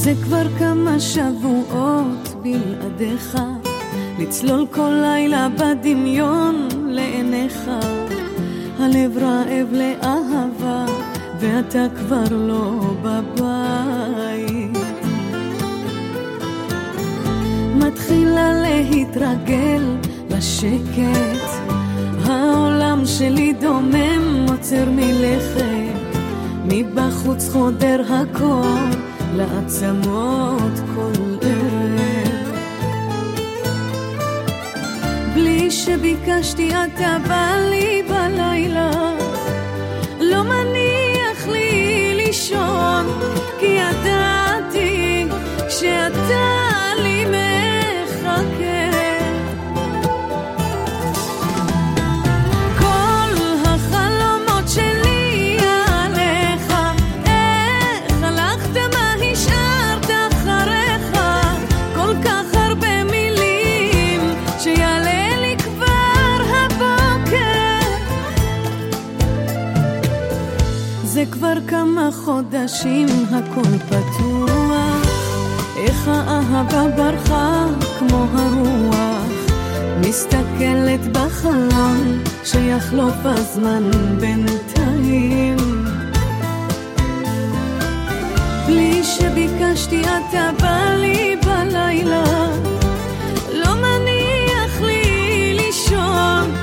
זה כבר כמה שבועות בלעדיך, לצלול כל לילה בדמיון לעיניך. הלב רעב לאהבה ואתה כבר לא בבית. מתחילה להתרגל לשקט, העולם שלי דומם עוצר מלכת, מבחוץ חודר הכל לעצמות כל ערב. בלי שביקשתי אתה בא לי בלילה, לא מניח לי לישון, כי ידעתי שאתה לי מחכה. זה כבר כמה חודשים הכל פתוח, איך האהבה ברחה כמו הרוח, מסתכלת בחלון שיחלוף הזמן בינתיים. בלי שביקשתי אתה בא לי בלילה, לא מניח לי לישון,